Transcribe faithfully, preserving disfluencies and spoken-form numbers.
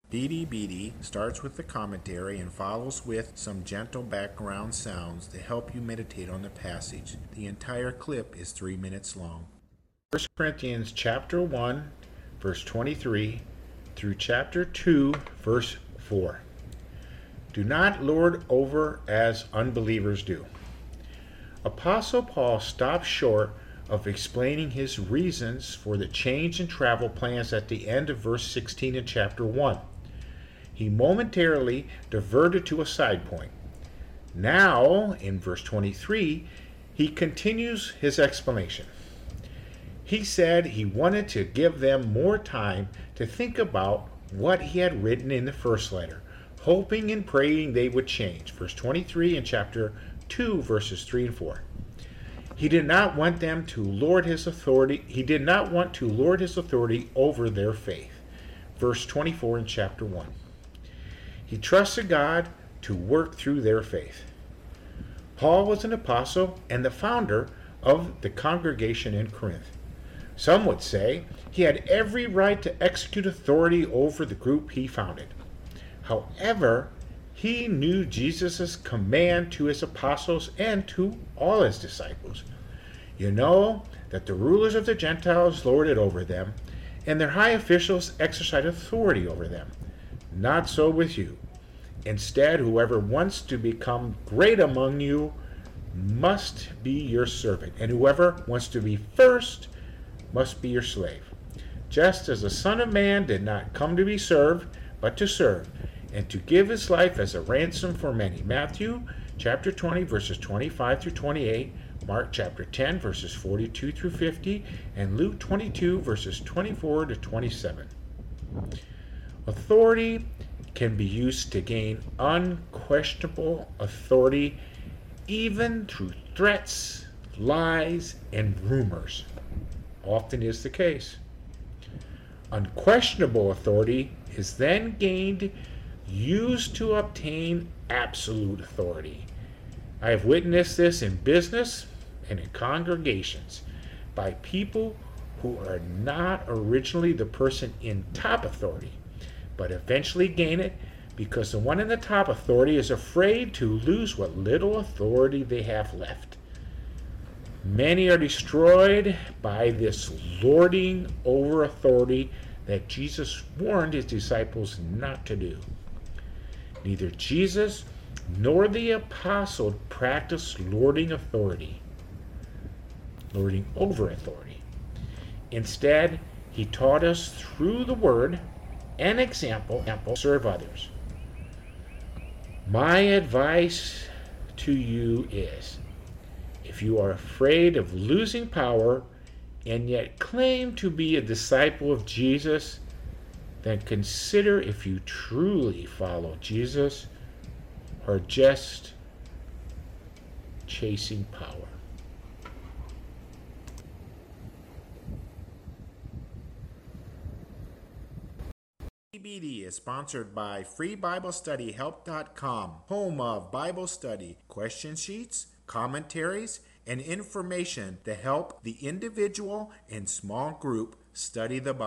Beady Beady starts with the commentary and follows with some gentle background sounds to help you meditate on the passage. The entire clip is three minutes long. First Corinthians chapter one, verse twenty-three through chapter two, verse four. Do not lord over as unbelievers do. Apostle Paul stopped short of explaining his reasons for the change in travel plans at the end of verse sixteen in chapter one. He momentarily diverted to a side point. Now, in verse twenty-three, he continues his explanation. He said he wanted to give them more time to think about what he had written in the first letter, hoping and praying they would change. Verse twenty-three in chapter two, verses three and four. He did not want them to lord his authority. He did not want to lord his authority over their faith. Verse twenty-four in chapter one. He trusted God to work through their faith. Paul was an apostle and the founder of the congregation in Corinth. Some would say he had every right to execute authority over the group he founded. However, he knew Jesus' command to his apostles and to all his disciples. You know that the rulers of the Gentiles lord it over them, and their high officials exercise authority over them. Not so with you. Instead, whoever wants to become great among you must be your servant, and whoever wants to be first must be your slave. Just as the Son of Man did not come to be served, but to serve, and to give his life as a ransom for many. Matthew chapter twenty, verses twenty-five through twenty-eight, Mark chapter ten, verses forty-two through fifty, and Luke twenty-two, verses twenty-four to twenty-seven. Authority can be used to gain unquestionable authority even through threats, lies, and rumors. Often is the case. Unquestionable authority is then gained, used to obtain absolute authority. I have witnessed this in business and in congregations by people who are not originally the person in top authority, but eventually gain it because the one in the top authority is afraid to lose what little authority they have left. Many are destroyed by this lording over authority that Jesus warned his disciples not to do. Neither Jesus nor the apostle practiced lording authority, lording over authority. Instead, he taught us through the word and example, example serve others. My advice to you is, if you are afraid of losing power and yet claim to be a disciple of Jesus, then consider if you truly follow Jesus or just chasing power. B D is sponsored by free bible study help dot com, home of Bible study, question sheets, commentaries, and information to help the individual and small group study the Bible.